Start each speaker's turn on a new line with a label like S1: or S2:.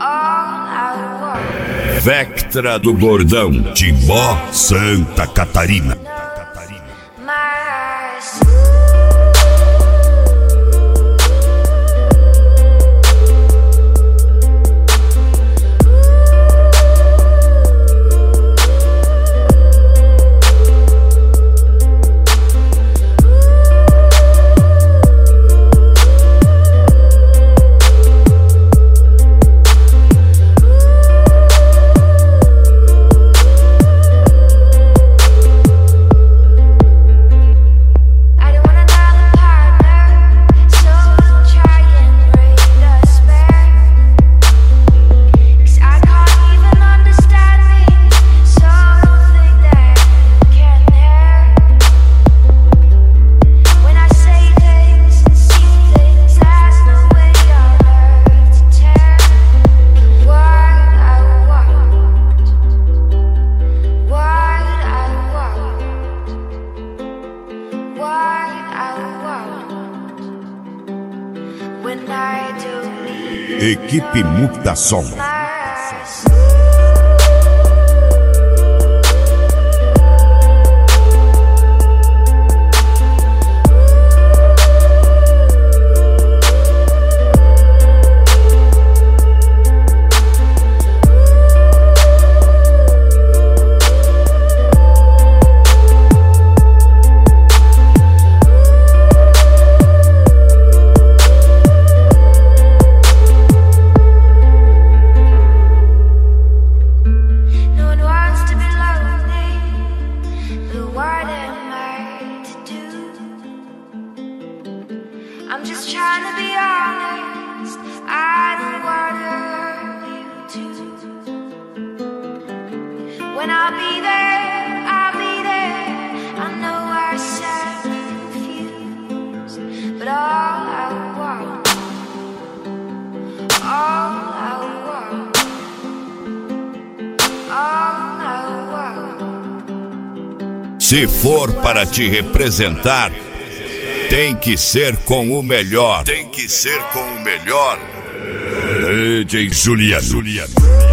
S1: Vectra do Bordão, Timbó, Santa Catarina.
S2: Equipe Mutação.
S3: I'm just trying to be honest. I don't want to hurt you too. When I'll be there, I'll be there. I know I sound confused, but all I want, all I want, all I want.
S1: Se for para te representar, tem que ser com o melhor. Tem que ser com o melhor. DJ Juliano.